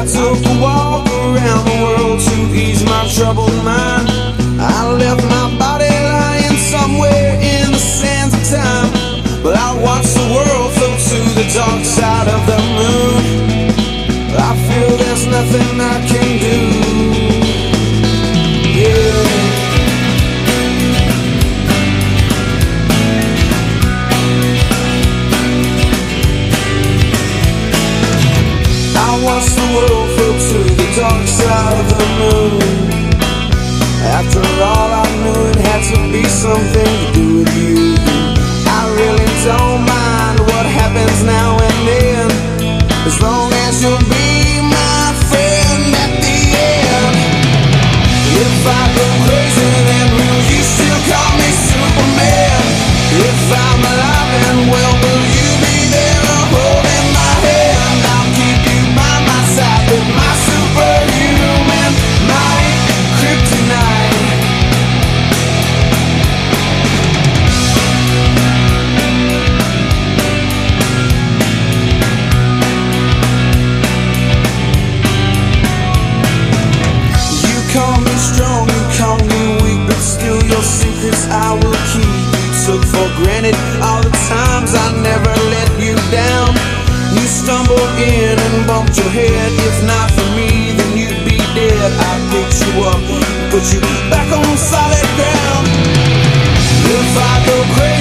I took a walk around the world to ease my troubled mind. I left my body lying somewhere in the sands of time, but I watched the world float to the dark side of the moon. I feel there's nothing I can do. Yeah. I watched the world float to the dark side of the moon. After all, I knew it had to be something to do with you. I really don't mind what happens now and then, as long as you'll be my friend at the end. If I go crazy, then will you still call me Superman? If I'm alive and well, will you be there holding my hand? I'll keep you by my side with my superhuman might, kryptonite. You call me strong, you call me weak, but still your secrets I will keep. You took for granted all the times I never let you down. You stumbled in and bumped your head. If not for me, then you'd be dead. I picked you up, put you back on solid ground. If I go crazy,